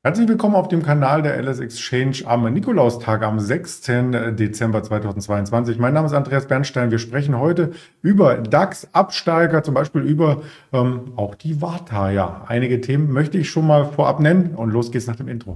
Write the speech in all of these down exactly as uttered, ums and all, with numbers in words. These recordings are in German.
Herzlich willkommen auf dem Kanal der L S Exchange am Nikolaustag am sechsten Dezember zweitausendzweiundzwanzig. Mein Name ist Andreas Bernstein. Wir sprechen heute über DAX-Absteiger, zum Beispiel über ähm, auch die Warta. Ja, einige Themen möchte ich schon mal vorab nennen und los geht's nach dem Intro.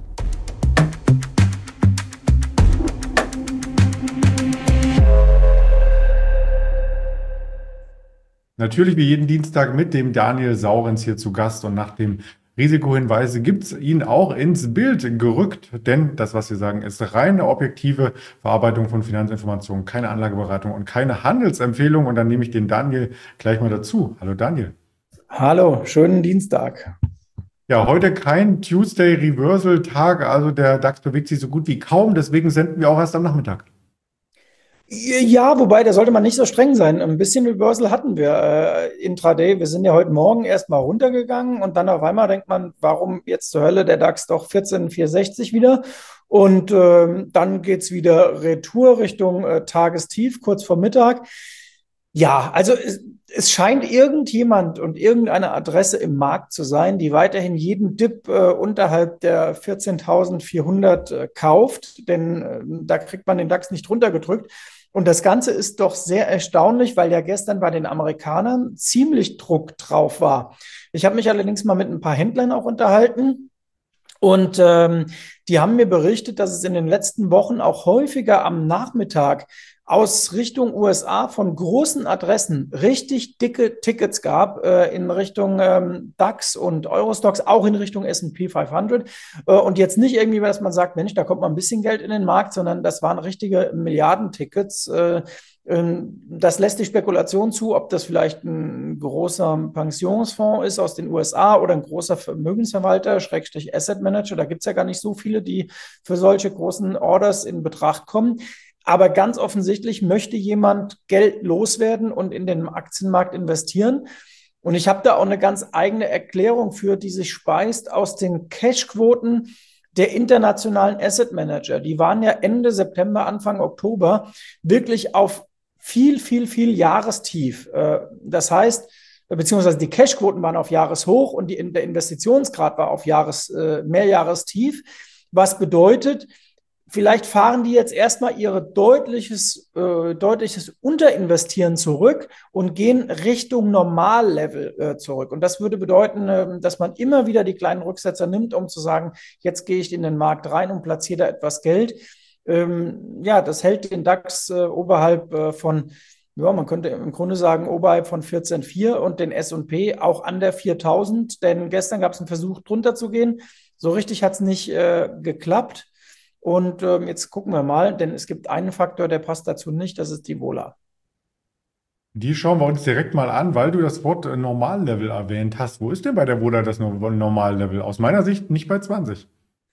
Natürlich wie jeden Dienstag mit dem Daniel Saurens hier zu Gast und nach dem Risikohinweise gibt es ihn auch ins Bild gerückt, denn das, was wir sagen, ist reine objektive Verarbeitung von Finanzinformationen, keine Anlageberatung und keine Handelsempfehlung. Und dann nehme ich den Daniel gleich mal dazu. Hallo Daniel. Hallo, schönen Dienstag. Ja, heute kein Tuesday Reversal Tag, also der DAX bewegt sich so gut wie kaum, deswegen senden wir auch erst am Nachmittag. Ja, wobei, da sollte man nicht so streng sein. Ein bisschen Reversal hatten wir äh, intraday. Wir sind ja heute Morgen erstmal runtergegangen und dann auf einmal denkt man, warum jetzt zur Hölle der DAX doch vierzehntausendvierhundertsechzig wieder? Und ähm, dann geht's wieder Retour Richtung äh, Tagestief, kurz vor Mittag. Ja, also es, es scheint irgendjemand und irgendeine Adresse im Markt zu sein, die weiterhin jeden Dip äh, unterhalb der vierzehntausendvierhundert äh, kauft, denn äh, da kriegt man den DAX nicht runtergedrückt. Und das Ganze ist doch sehr erstaunlich, weil ja gestern bei den Amerikanern ziemlich Druck drauf war. Ich habe mich allerdings mal mit ein paar Händlern auch unterhalten. Und ähm, die haben mir berichtet, dass es in den letzten Wochen auch häufiger am Nachmittag aus Richtung U S A von großen Adressen richtig dicke Tickets gab, äh, in Richtung ähm, DAX und Eurostoxx, auch in Richtung S und P fünfhundert. Äh, und jetzt nicht irgendwie, dass man sagt, Mensch, da kommt mal ein bisschen Geld in den Markt, sondern das waren richtige Milliardentickets. Äh, ähm, Das lässt die Spekulation zu, ob das vielleicht ein großer Pensionsfonds ist aus den U S A oder ein großer Vermögensverwalter, Schrägstrich Asset Manager. Da gibt es ja gar nicht so viele, die für solche großen Orders in Betracht kommen. Aber ganz offensichtlich möchte jemand Geld loswerden und in den Aktienmarkt investieren. Und ich habe da auch eine ganz eigene Erklärung für, die sich speist aus den Cashquoten der internationalen Asset Manager. Die waren ja Ende September, Anfang Oktober wirklich auf viel, viel, viel Jahrestief. Das heißt, beziehungsweise die Cashquoten waren auf Jahreshoch und die, der Investitionsgrad war auf Jahres, Mehrjahrestief. Was bedeutet, vielleicht fahren die jetzt erstmal ihre deutliches, äh, deutliches Unterinvestieren zurück und gehen Richtung Normallevel äh, zurück. Und das würde bedeuten, äh, dass man immer wieder die kleinen Rücksetzer nimmt, um zu sagen, jetzt gehe ich in den Markt rein und platziere da etwas Geld. Ähm, ja, das hält den DAX äh, oberhalb äh, von, ja, man könnte im Grunde sagen, oberhalb von vierzehn Komma vier und den S und P auch an der viertausend, denn gestern gab es einen Versuch, drunter zu gehen. So richtig hat es nicht äh, geklappt. Und ähm, jetzt gucken wir mal, denn es gibt einen Faktor, der passt dazu nicht, das ist die Vola. Die schauen wir uns direkt mal an, weil du das Wort äh, Normallevel erwähnt hast. Wo ist denn bei der Voda das No- Normallevel? Aus meiner Sicht nicht bei zwanzig.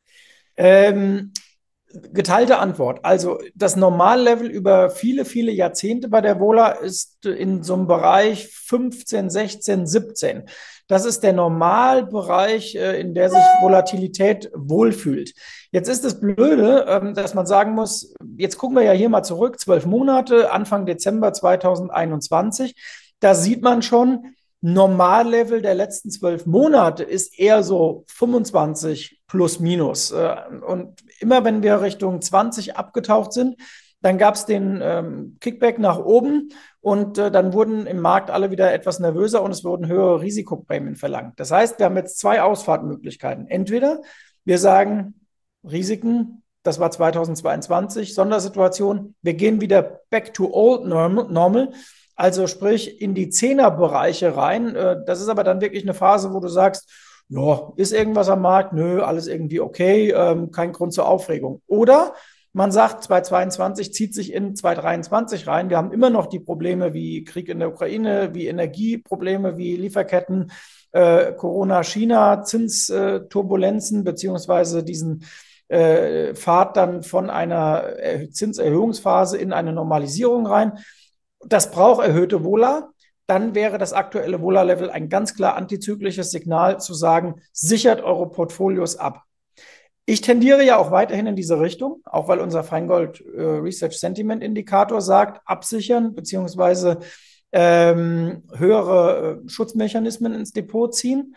Ähm, Geteilte Antwort. Also das Normallevel über viele, viele Jahrzehnte bei der Vola ist in so einem Bereich fünfzehn, sechzehn, siebzehn. Das ist der Normalbereich, äh, in der sich Volatilität wohlfühlt. Jetzt ist das Blöde, ähm, dass man sagen muss, jetzt gucken wir ja hier mal zurück, zwölf Monate, Anfang Dezember zweitausendeinundzwanzig. Da sieht man schon, Normallevel der letzten zwölf Monate ist eher so fünfundzwanzig plus minus. Äh, Und immer wenn wir Richtung zwanzig abgetaucht sind, dann gab es den ähm, Kickback nach oben und äh, dann wurden im Markt alle wieder etwas nervöser und es wurden höhere Risikoprämien verlangt. Das heißt, wir haben jetzt zwei Ausfahrtmöglichkeiten. Entweder wir sagen, Risiken, das war zweitausendzweiundzwanzig, Sondersituation, wir gehen wieder back to old normal, also sprich in die Zehnerbereiche rein. Äh, Das ist aber dann wirklich eine Phase, wo du sagst, ja, ist irgendwas am Markt? Nö, alles irgendwie okay, ähm, kein Grund zur Aufregung. Oder man sagt, zweitausendzweiundzwanzig zieht sich in zweitausenddreiundzwanzig rein. Wir haben immer noch die Probleme wie Krieg in der Ukraine, wie Energieprobleme, wie Lieferketten, äh, Corona, China, Zinsturbulenzen, beziehungsweise diesen äh, Pfad dann von einer Zinserhöhungsphase in eine Normalisierung rein. Das braucht erhöhte Vola. Dann wäre das aktuelle Vola-Level ein ganz klar antizyklisches Signal zu sagen, sichert eure Portfolios ab. Ich tendiere ja auch weiterhin in diese Richtung, auch weil unser Feingold äh, Research Sentiment Indikator sagt, absichern beziehungsweise ähm, höhere äh, Schutzmechanismen ins Depot ziehen.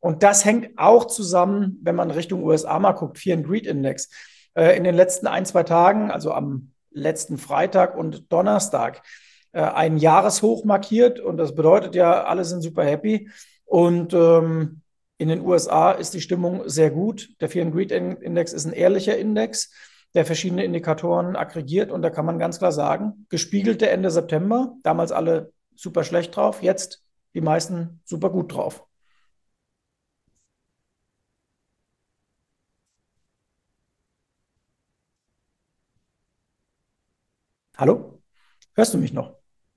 Und das hängt auch zusammen, wenn man Richtung U S A mal guckt, Fear and Greed Index. Äh, in den letzten ein, zwei Tagen, also am letzten Freitag und Donnerstag, äh, ein Jahreshoch markiert. Und das bedeutet ja, alle sind super happy. Und ähm, in den U S A ist die Stimmung sehr gut. Der Fear and Greed Index ist ein ehrlicher Index, der verschiedene Indikatoren aggregiert. Und da kann man ganz klar sagen, gespiegelte Ende September, damals alle super schlecht drauf, jetzt die meisten super gut drauf. Hallo? Hörst du mich noch?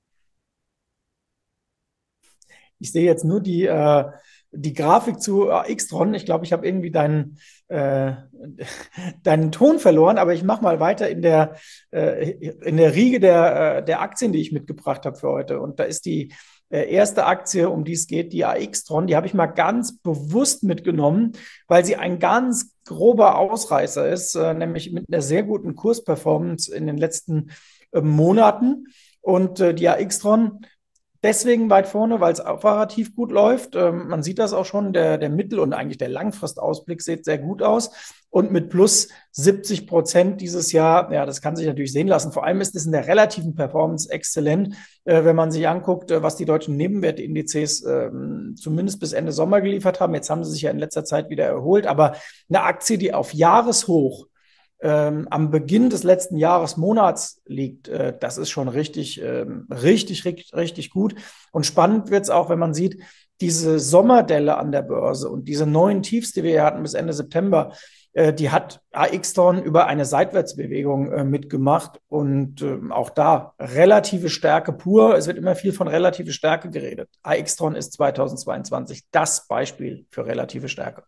Ich sehe jetzt nur die, äh, die Grafik zu äh, X-Tron. Ich glaube, ich habe irgendwie deinen, äh, deinen Ton verloren, aber ich mache mal weiter in der, äh, in der Riege der, äh, der Aktien, die ich mitgebracht habe für heute. Und da ist die äh, erste Aktie, um die es geht, die A X-Tron. Die habe ich mal ganz bewusst mitgenommen, weil sie ein ganz grober Ausreißer ist, äh, nämlich mit einer sehr guten Kursperformance in den letzten äh, Monaten. Und äh, die A X-Tron deswegen weit vorne, weil es operativ gut läuft. Ähm, man sieht das auch schon, der, der Mittel- und eigentlich der Langfristausblick sieht sehr gut aus. Und mit plus siebzig Prozent dieses Jahr, ja, das kann sich natürlich sehen lassen. Vor allem ist es in der relativen Performance exzellent, äh, wenn man sich anguckt, äh, was die deutschen Nebenwertindizes äh, zumindest bis Ende Sommer geliefert haben. Jetzt haben sie sich ja in letzter Zeit wieder erholt, aber eine Aktie, die auf Jahreshoch ähm, am Beginn des letzten Jahresmonats liegt, äh, das ist schon richtig, ähm, richtig, richtig, richtig gut. Und spannend wird es auch, wenn man sieht, diese Sommerdelle an der Börse und diese neuen Tiefs, die wir hier hatten bis Ende September, äh, die hat A X-Tron über eine Seitwärtsbewegung äh, mitgemacht und äh, auch da relative Stärke pur. Es wird immer viel von relative Stärke geredet. A X-Tron ist zweitausendzweiundzwanzig das Beispiel für relative Stärke.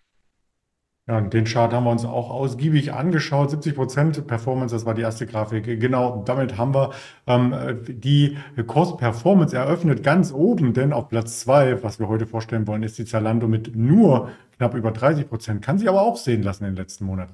Ja, und den Chart haben wir uns auch ausgiebig angeschaut. siebzig Prozent Performance, das war die erste Grafik. Genau, damit haben wir ähm, die Kursperformance eröffnet ganz oben, denn auf Platz zwei, was wir heute vorstellen wollen, ist die Zalando mit nur knapp über dreißig Prozent. Kann sich aber auch sehen lassen in den letzten Monaten.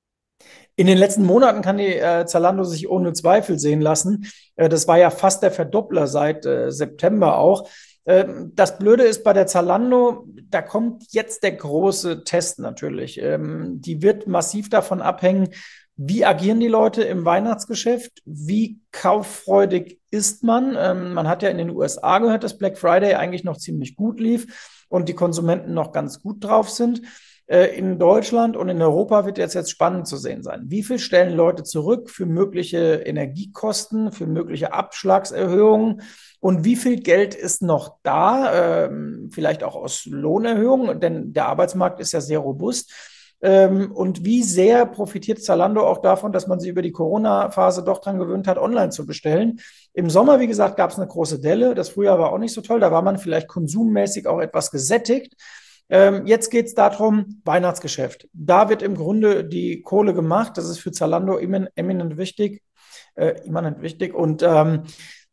In den letzten Monaten kann die äh, Zalando sich ohne Zweifel sehen lassen. Äh, das war ja fast der Verdoppler seit äh, September auch. Ähm, das Blöde ist bei der Zalando, da kommt jetzt der große Test natürlich. Ähm, die wird massiv davon abhängen, wie agieren die Leute im Weihnachtsgeschäft, wie kauffreudig ist man. Ähm, man hat ja in den U S A gehört, dass Black Friday eigentlich noch ziemlich gut lief und die Konsumenten noch ganz gut drauf sind. Äh, In Deutschland und in Europa wird jetzt, jetzt spannend zu sehen sein. Wie viel stellen Leute zurück für mögliche Energiekosten, für mögliche Abschlagserhöhungen? Und wie viel Geld ist noch da? Ähm, vielleicht auch aus Lohnerhöhungen, denn der Arbeitsmarkt ist ja sehr robust. Ähm, und wie sehr profitiert Zalando auch davon, dass man sich über die Corona-Phase doch dran gewöhnt hat, online zu bestellen? Im Sommer, wie gesagt, gab es eine große Delle. Das Frühjahr war auch nicht so toll. Da war man vielleicht konsummäßig auch etwas gesättigt. Ähm, jetzt geht es darum, Weihnachtsgeschäft. Da wird im Grunde die Kohle gemacht. Das ist für Zalando emin eminent wichtig, äh, immanent wichtig. Und ähm,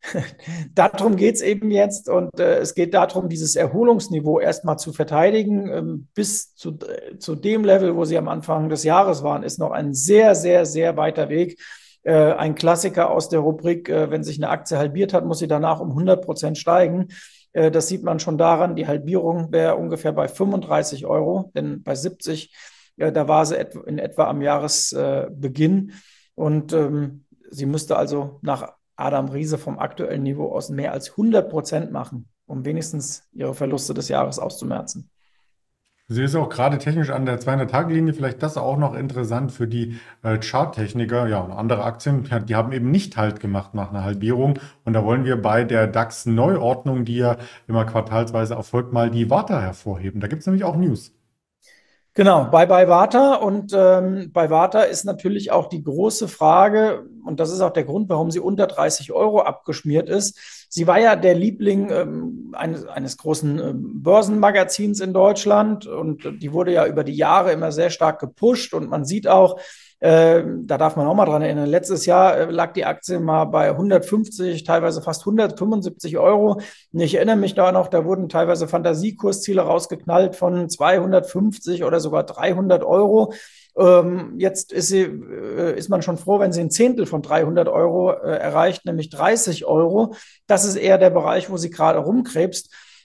darum geht es eben jetzt. Und äh, es geht darum, dieses Erholungsniveau erstmal zu verteidigen. Ähm, bis zu, äh, zu dem Level, wo sie am Anfang des Jahres waren, ist noch ein sehr, sehr, sehr weiter Weg. Äh, ein Klassiker aus der Rubrik, äh, wenn sich eine Aktie halbiert hat, muss sie danach um hundert Prozent steigen. Das sieht man schon daran, die Halbierung wäre ungefähr bei fünfunddreißig Euro, denn bei siebzig, da war sie in etwa am Jahresbeginn. Und ähm, sie müsste also nach Adam Riese vom aktuellen Niveau aus mehr als hundert Prozent machen, um wenigstens ihre Verluste des Jahres auszumerzen. Sie ist auch gerade technisch an der zweihundert-Tage-Linie, vielleicht das auch noch interessant für die äh, Charttechniker. Ja, und andere Aktien, ja, die haben eben nicht Halt gemacht nach einer Halbierung. Und da wollen wir bei der DAX-Neuordnung, die ja immer quartalsweise erfolgt, mal die Warta hervorheben. Da gibt es nämlich auch News. Genau, bei bei Warta und ähm, bei Warta ist natürlich auch die große Frage, und das ist auch der Grund, warum sie unter dreißig Euro abgeschmiert ist. Sie war ja der Liebling ähm, eines, eines großen ähm, Börsenmagazins in Deutschland und die wurde ja über die Jahre immer sehr stark gepusht und man sieht auch, äh, da darf man auch mal dran erinnern, letztes Jahr äh, lag die Aktie mal bei hundertfünfzig, teilweise fast hundertfünfundsiebzig Euro. Und ich erinnere mich da noch, da wurden teilweise Fantasiekursziele rausgeknallt von zweihundertfünfzig oder sogar dreihundert Euro. Ähm, jetzt ist, sie, äh, ist man schon froh, wenn sie ein Zehntel von dreihundert Euro äh, erreicht, nämlich dreißig Euro. Das ist eher der Bereich, wo sie gerade rumkrebst.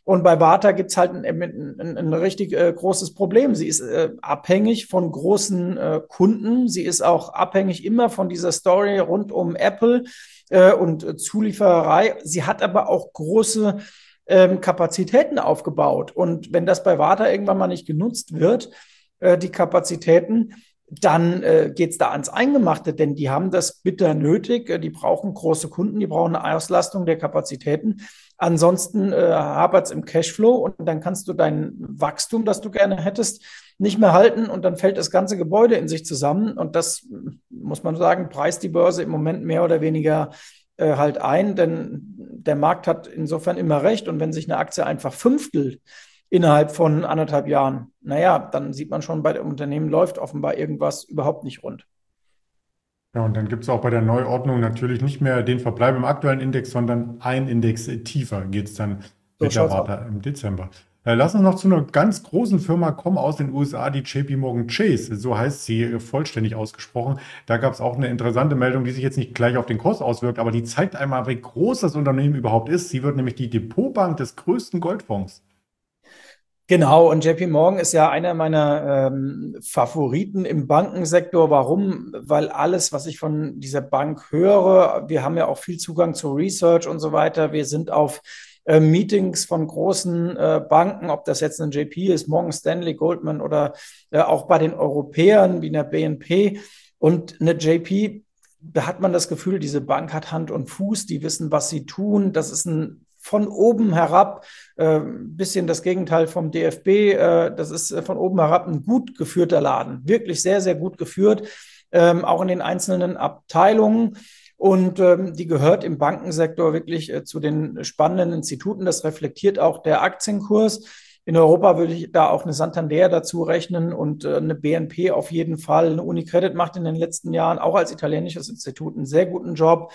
Und bei Warta gibt es halt ein, ein, ein, ein richtig äh, großes Problem. Sie ist äh, abhängig von großen äh, Kunden. Sie ist auch abhängig immer von dieser Story rund um Apple äh, und äh, Zuliefererei. Sie hat aber auch große ähm, Kapazitäten aufgebaut. Und wenn das bei Warta irgendwann mal nicht genutzt wird, äh, die Kapazitäten, dann äh, geht es da ans Eingemachte, denn die haben das bitter nötig. Äh, Die brauchen große Kunden, die brauchen eine Auslastung der Kapazitäten. Ansonsten äh, hapert es im Cashflow und dann kannst du dein Wachstum, das du gerne hättest, nicht mehr halten und dann fällt das ganze Gebäude in sich zusammen. Und das, muss man sagen, preist die Börse im Moment mehr oder weniger äh, halt ein, denn der Markt hat insofern immer recht. Und wenn sich eine Aktie einfach fünftelt, innerhalb von anderthalb Jahren, naja, dann sieht man schon, bei dem Unternehmen läuft offenbar irgendwas überhaupt nicht rund. Ja, und dann gibt es auch bei der Neuordnung natürlich nicht mehr den Verbleib im aktuellen Index, sondern ein Index tiefer geht es dann So mit der schaut's aus. Warta im Dezember. Äh, lass uns noch zu einer ganz großen Firma kommen aus den U S A, die J P Morgan Chase, so heißt sie äh, vollständig ausgesprochen. Da gab es auch eine interessante Meldung, die sich jetzt nicht gleich auf den Kurs auswirkt, aber die zeigt einmal, wie groß das Unternehmen überhaupt ist. Sie wird nämlich die Depotbank des größten Goldfonds. Genau, und J P Morgan ist ja einer meiner ähm, Favoriten im Bankensektor. Warum? Weil alles, was ich von dieser Bank höre, wir haben ja auch viel Zugang zu Research und so weiter. Wir sind auf äh, Meetings von großen äh, Banken, ob das jetzt ein J P ist, Morgan Stanley, Goldman oder äh, auch bei den Europäern wie einer B N P. Und eine J P, da hat man das Gefühl, diese Bank hat Hand und Fuß, die wissen, was sie tun. Das ist ein von oben herab, äh, ein bisschen das Gegenteil vom D F B. Äh, das ist äh, von oben herab ein gut geführter Laden, wirklich sehr, sehr gut geführt, ähm, auch in den einzelnen Abteilungen. Und ähm, die gehört im Bankensektor wirklich äh, zu den spannenden Instituten. Das reflektiert auch der Aktienkurs. In Europa würde ich da auch eine Santander dazu rechnen und äh, eine B N P auf jeden Fall. Eine UniCredit macht in den letzten Jahren auch als italienisches Institut einen sehr guten Job.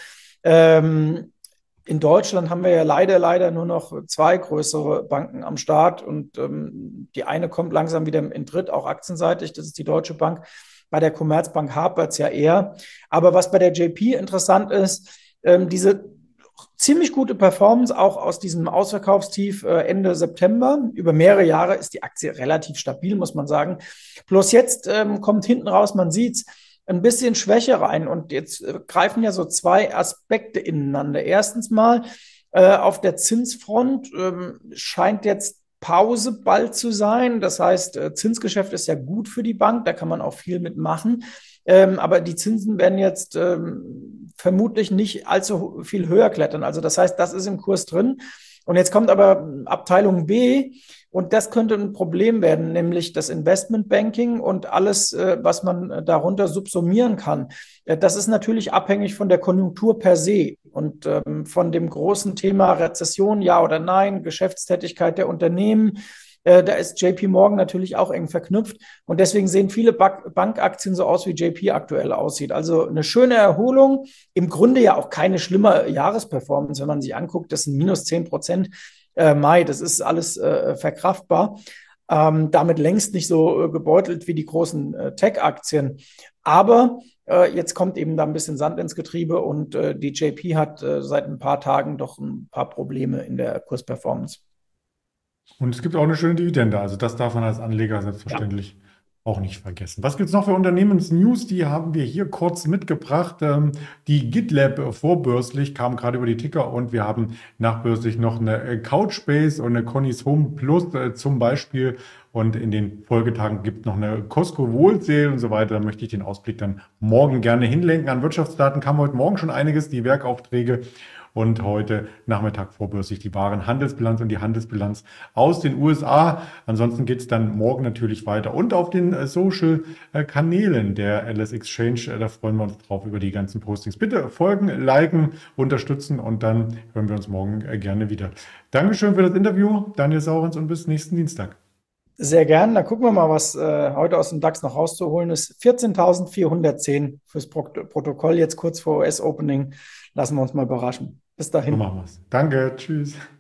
Ähm, In Deutschland haben wir ja leider, leider nur noch zwei größere Banken am Start und ähm, die eine kommt langsam wieder in Tritt, auch aktienseitig, das ist die Deutsche Bank. Bei der Commerzbank hapert es ja eher. Aber was bei der J P interessant ist, ähm, diese ziemlich gute Performance auch aus diesem Ausverkaufstief äh, Ende September. Über mehrere Jahre ist die Aktie relativ stabil, muss man sagen. Bloß jetzt ähm, kommt hinten raus, man sieht's, ein bisschen Schwäche rein. Und jetzt äh, greifen ja so zwei Aspekte ineinander. Erstens mal, äh, auf der Zinsfront ähm, scheint jetzt Pause bald zu sein. Das heißt, äh, Zinsgeschäft ist ja gut für die Bank, da kann man auch viel mitmachen. Ähm, aber die Zinsen werden jetzt ähm, vermutlich nicht allzu viel höher klettern. Also das heißt, das ist im Kurs drin. Und jetzt kommt aber Abteilung B und das könnte ein Problem werden, nämlich das Investmentbanking und alles, äh, was man darunter subsumieren kann. Äh, Das ist natürlich abhängig von der Konjunktur per se und ähm, von dem großen Thema Rezession, ja oder nein, Geschäftstätigkeit der Unternehmen. Äh, Da ist J P Morgan natürlich auch eng verknüpft und deswegen sehen viele Bank Bankaktien so aus, wie J P aktuell aussieht. Also eine schöne Erholung, im Grunde ja auch keine schlimme Jahresperformance, wenn man sich anguckt, das sind minus zehn Prozent äh, Mai, das ist alles äh, verkraftbar. Ähm, damit längst nicht so äh, gebeutelt wie die großen äh, Tech-Aktien. Aber äh, jetzt kommt eben da ein bisschen Sand ins Getriebe und äh, die J P hat äh, seit ein paar Tagen doch ein paar Probleme in der Kursperformance. Und es gibt auch eine schöne Dividende. Also das darf man als Anleger Ja. selbstverständlich auch nicht vergessen. Was gibt es noch für Unternehmensnews? Die haben wir hier kurz mitgebracht. Ähm, die GitLab äh, vorbörslich kam gerade über die Ticker und wir haben nachbörslich noch eine äh, Couchbase und eine Conny's Home Plus äh, zum Beispiel. Und in den Folgetagen gibt es noch eine Costco Wholesale und so weiter. Da möchte ich den Ausblick dann morgen gerne hinlenken. An Wirtschaftsdaten kam heute Morgen schon einiges, die Werkaufträge. Und heute Nachmittag vorbörslich die Warenhandelsbilanz und die Handelsbilanz aus den U S A. Ansonsten geht es dann morgen natürlich weiter. Und auf den äh, Social-Kanälen der Atlas Exchange, äh, da freuen wir uns drauf über die ganzen Postings. Bitte folgen, liken, unterstützen und dann hören wir uns morgen äh, gerne wieder. Dankeschön für das Interview, Daniel Saurens, und bis nächsten Dienstag. Sehr gern. Dann gucken wir mal, was äh, heute aus dem DAX noch rauszuholen ist. vierzehntausendvierhundertzehn fürs Pro Protokoll jetzt kurz vor U S-Opening. Lassen wir uns mal überraschen. Bis So dahin. machen wir es. Danke, tschüss.